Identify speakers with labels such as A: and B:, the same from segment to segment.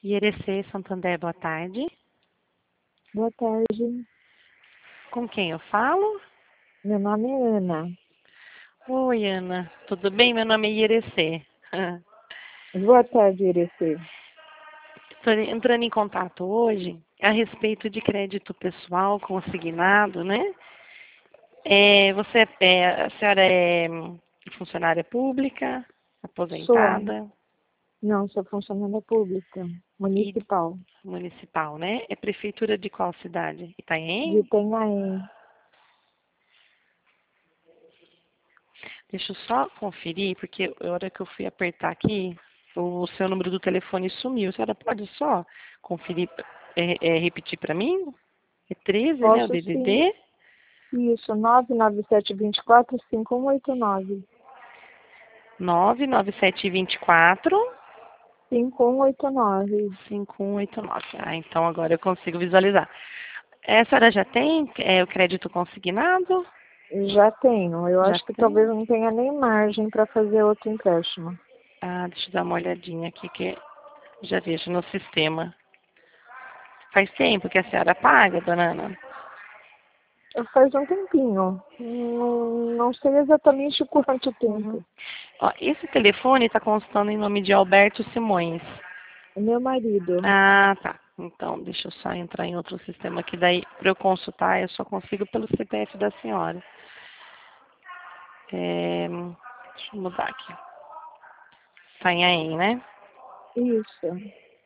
A: IRC Santander, boa tarde.
B: Boa tarde.
A: Com quem eu falo?
B: Meu nome é Ana.
A: Oi, Ana. Tudo bem? Meu nome é IRC.
B: Boa tarde, Irecê.
A: Estou entrando em contato hoje a respeito de crédito pessoal consignado, né? A senhora é funcionária pública,
B: Sou.
A: aposentada
B: Não, sou funcionária pública,
A: e
B: municipal,
A: municipal, né? É prefeitura de qual cidade?
B: de
A: Itanhaém?
B: Itanhaém.
A: Deixa eu só conferir, porque a hora que eu fui apertar aqui, o seu número do telefone sumiu. A senhora pode só conferir, repetir para mim? É 13, né? O
B: Posso sim.
A: DDD?
B: Isso, 99724-5189.
A: 99724
B: 5189.
A: 5189. Ah, então agora eu consigo visualizar. A senhora já tem o crédito consignado?
B: Já tenho. Eu
A: Já
B: acho que talvez
A: tem?
B: não tenha nem margem para fazer outro empréstimo.
A: Ah, deixa eu dar uma olhadinha aqui que já vejo no sistema. Faz tempo que a senhora paga, dona Ana?
B: Faz um tempinho. Não sei exatamente quanto tempo.
A: Uhum. Ó, esse telefone está constando em nome de Alberto Simões.
B: É meu marido.
A: Ah, tá. Então, deixa eu só entrar em outro sistema que daí, para eu consultar, eu só consigo pelo CPF da senhora. Deixa eu mudar aqui. Itanhaém, né?
B: Isso.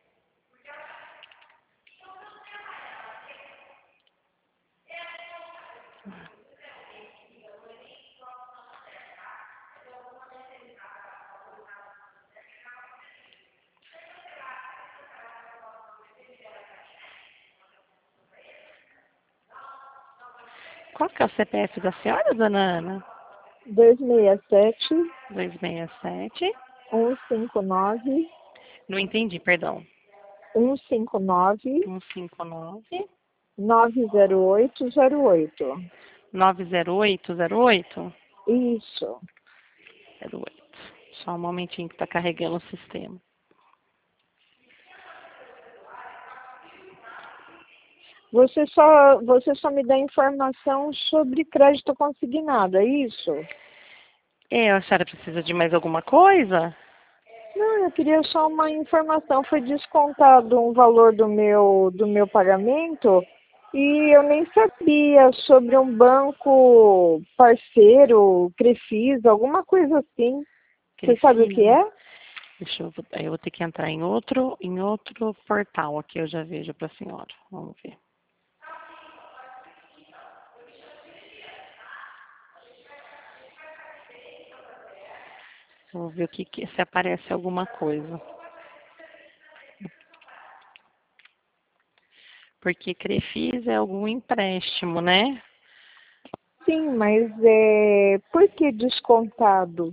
A: Qual que é o CPF da senhora, dona Ana?
B: 267
A: 267.
B: 159
A: Não entendi, perdão.
B: 159
A: 159
B: 90808.
A: 90808.
B: Isso.
A: 08. Só um momentinho que está carregando o sistema.
B: Você só me dá informação sobre crédito consignado, é isso?
A: A senhora precisa de mais alguma coisa?
B: Não, eu queria só uma informação. Foi descontado um valor do meu pagamento e eu nem sabia sobre um banco parceiro, Crefisa, alguma coisa assim. Você sabe o que
A: Crefisa.
B: é?
A: Eu vou ter que entrar em outro portal aqui, eu já vejo para a senhora. Vamos ver. Vou ver se aparece alguma coisa. Porque Crefisa é algum empréstimo, né?
B: Sim, mas por que descontado?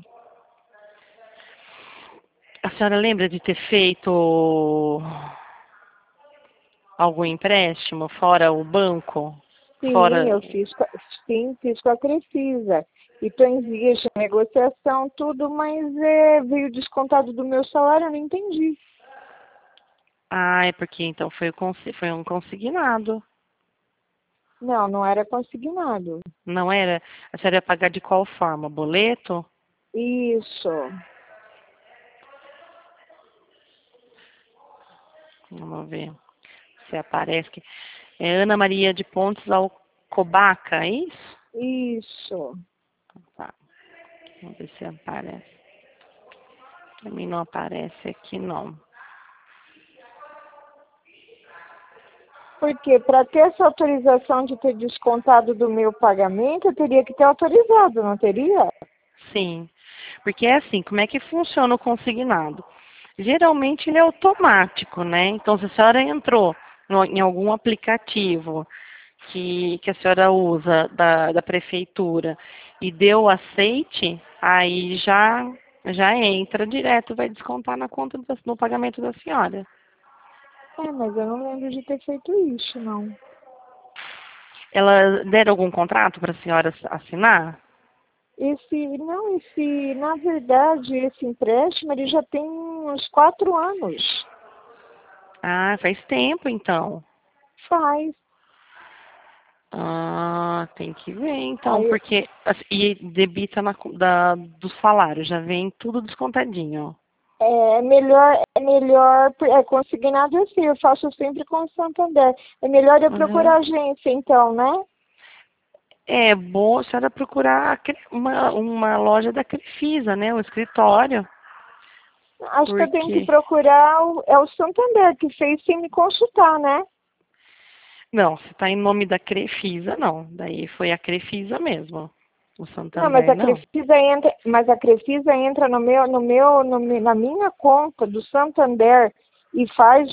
A: A senhora lembra de ter feito algum empréstimo fora o banco?
B: Sim,
A: Fora.
B: eu fiz com a Crefisa. E estou em vias de negociação, tudo, mas veio descontado do meu salário, eu não entendi.
A: Ah, é porque então foi um consignado.
B: Não, não era consignado.
A: Não era? A senhora ia pagar de qual forma? Boleto?
B: Isso.
A: Vamos ver se aparece aqui. É Ana Maria de Pontes Alcobaca, é isso?
B: Isso.
A: Tá. Vamos ver se aparece. Pra mim não aparece aqui, não.
B: Porque para ter essa autorização de ter descontado do meu pagamento, eu teria que ter autorizado, não teria?
A: Sim. Porque é assim, como é que funciona o consignado? Geralmente ele é automático, né? Então, se a senhora entrou em algum aplicativo que a senhora usa da prefeitura e deu aceite, aí já entra direto, vai descontar na conta no pagamento da senhora.
B: Mas eu não lembro de ter feito isso, não.
A: Ela deram algum contrato para a senhora assinar?
B: Na verdade, esse empréstimo, ele já tem uns 4 anos.
A: Ah, faz tempo então.
B: Faz.
A: Ah, tem que ver então,
B: Aí,
A: porque assim, e debita do salário, já vem tudo descontadinho.
B: é consignado assim, eu faço sempre com o Santander. É melhor eu procurar
A: Uhum.
B: agência, então, né?
A: É bom a senhora procurar uma loja da Crefisa, né? O escritório,
B: Acho que eu tenho que
A: porque
B: procurar, é o Santander que fez sem me consultar, né?
A: não, se está em nome da Crefisa, não. Daí foi a Crefisa mesmo. O
B: Não, mas a
A: Santander, não.
B: Crefisa entra, na minha conta do Santander e faz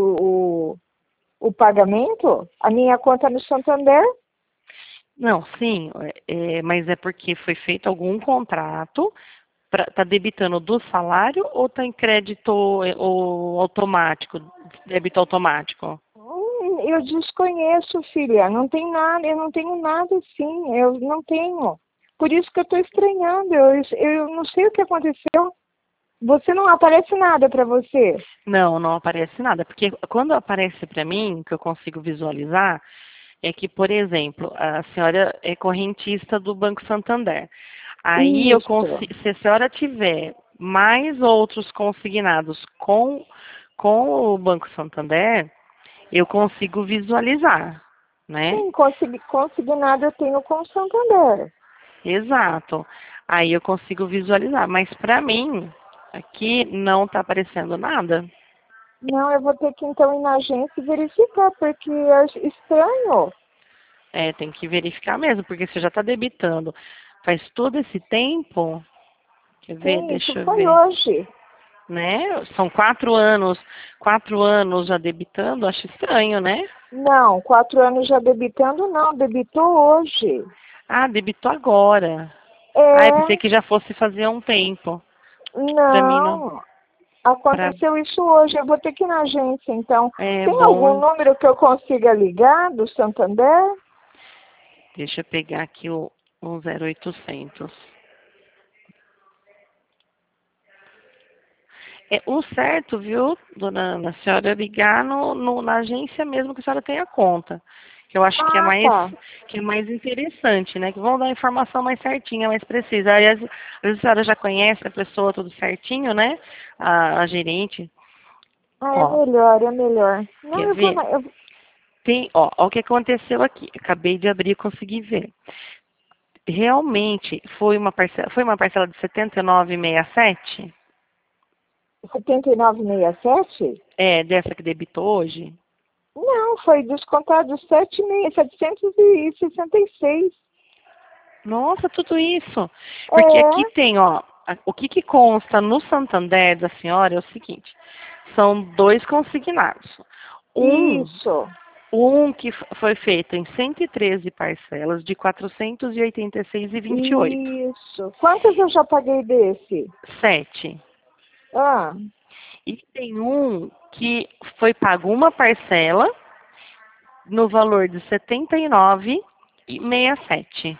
B: o pagamento, a minha conta no Santander.
A: Não, sim, mas é porque foi feito algum contrato, tá debitando do salário ou tá em crédito ou automático, débito automático?
B: Eu desconheço, filha. Não tem nada, eu não tenho nada assim. Eu não tenho. Por isso que eu estou estranhando. Eu não sei o que aconteceu. Você não aparece nada para você.
A: Não, não aparece nada, porque quando aparece para mim, que eu consigo visualizar, é que, por exemplo, a senhora é correntista do Banco Santander. Aí eu
B: Isso.
A: consigo, se a senhora tiver mais outros consignados com o Banco Santander, eu consigo visualizar, né?
B: Sim, consignado eu tenho com o Santander.
A: Exato. Aí eu consigo visualizar, mas para mim, aqui não está aparecendo nada.
B: Não, eu vou ter que então ir na agência e verificar, porque é estranho.
A: É, tem que verificar mesmo, porque você já está debitando. Faz todo esse tempo, quer ver?
B: Sim, isso
A: Deixa eu
B: foi
A: ver.
B: hoje.
A: Né? São 4 anos já debitando, acho estranho, né?
B: Não, 4 anos já debitando, não. Debitou hoje.
A: Ah, debitou agora. Ah, eu pensei
B: É,
A: que já fosse fazer um tempo. Pra mim não.
B: não.
A: Pra,
B: Aconteceu isso hoje, eu vou ter que ir na agência, então.
A: é
B: Tem algum
A: bom.
B: número que eu consiga ligar do Santander?
A: Deixa eu pegar aqui o 0800. É o certo, viu, dona Ana, a senhora ligar na agência mesmo que a senhora tenha conta. Que eu acho
B: Ah, tá.
A: que é mais interessante, né? Que vão dar a informação mais certinha, mais precisa. Aí, às vezes a senhora já conhece a pessoa tudo certinho, né? A gerente.
B: Ah, é
A: Ó,
B: melhor, é melhor. Não,
A: quer
B: eu vou.
A: ver? Ó, o que aconteceu aqui. Acabei de abrir e consegui ver. Realmente foi uma parcela de 79,67?
B: 79,67?
A: É, dessa que debitou hoje?
B: Não, foi descontado 7.766.
A: Nossa, tudo isso. Porque aqui
B: É,
A: tem, ó, o que consta no Santander da senhora é o seguinte: são dois consignados. Um,
B: isso.
A: um que foi feito em 113 parcelas de 486,28.
B: Isso. Quantas eu já paguei desse?
A: 7.
B: Ah,
A: E tem um que foi pago uma parcela no valor de 79,67.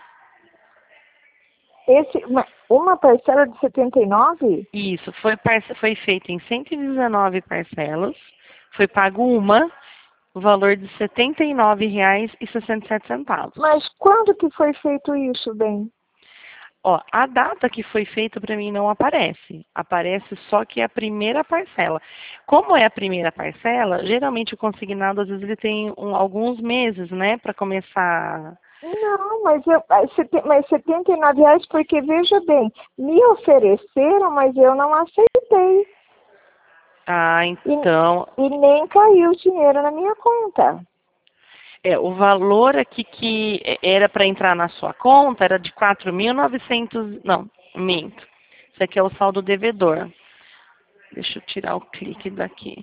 B: uma parcela de 79?
A: Isso, foi feito em 119 parcelas, foi pago uma, o valor de R$ 79,67.
B: Mas quando que foi feito isso, bem?
A: Ó, a data que foi feita para mim não aparece. Aparece só que é a primeira parcela. Como é a primeira parcela, geralmente o consignado às vezes ele tem alguns meses, né, para começar.
B: Não, mas R$ 79, porque veja bem, me ofereceram, mas eu não aceitei.
A: Ah,
B: E,
A: então,
B: e nem caiu o dinheiro na minha conta.
A: o valor aqui que era para entrar na sua conta era de 4.900, não, minto. Isso aqui é o saldo devedor. Deixa eu tirar o clique daqui.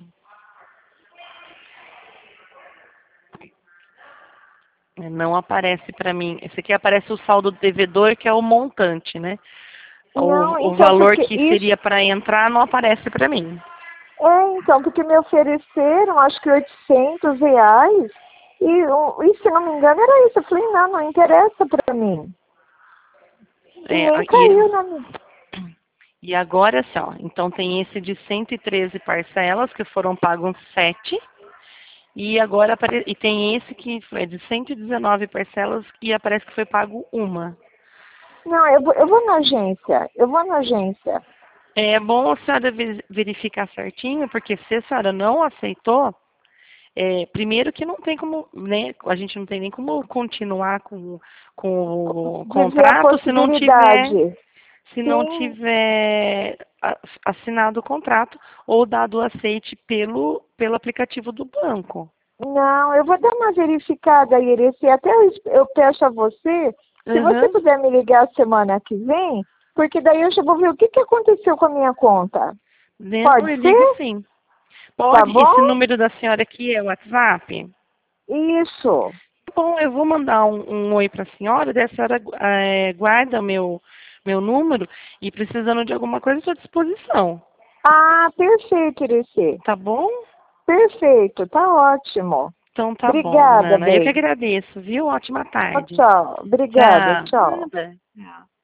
A: Não aparece para mim. Esse aqui aparece o saldo devedor, que é o montante, né?
B: Não,
A: O
B: então,
A: valor
B: porque
A: que
B: isso.
A: seria para entrar não aparece para mim.
B: Então, porque me ofereceram, acho que R$ 800. E se não me engano era isso. Eu falei, não, não interessa para mim. E
A: É,
B: nem caiu na minha.
A: E agora, assim, ó, então tem esse de 113 parcelas, que foram pagos 7, e agora e tem esse que é de 119 parcelas e aparece que foi pago uma.
B: Não, eu vou na agência. Eu vou na agência.
A: É bom a senhora verificar certinho, porque se a senhora não aceitou, primeiro que não tem como, né, a gente não tem nem como continuar com o
B: De ver a
A: contrato
B: possibilidade.
A: se não
B: Sim.
A: tiver assinado o contrato ou dado o aceite pelo aplicativo do banco.
B: Não, eu vou dar uma verificada, Iris, e até eu peço a você, se você
A: Uhum.
B: puder me ligar semana que vem, porque daí eu já vou ver o que aconteceu com a minha conta.
A: Não,
B: Pode
A: eu ligo
B: ser?
A: sim.
B: Tá
A: Pode? Esse
B: bom?
A: número da senhora aqui é o WhatsApp?
B: Isso.
A: Bom, eu vou mandar um oi para a senhora, daí a senhora guarda meu número e precisando de alguma coisa, estou à disposição.
B: Ah, perfeito, Iris.
A: Tá bom?
B: Perfeito, tá ótimo.
A: Então tá bom,
B: Obrigada,
A: Nana. Eu que
B: bem.
A: agradeço, viu? Ótima
B: Tchau,
A: tarde.
B: tchau. Obrigada,
A: Tchau.
B: tchau.
A: Nada. Tchau.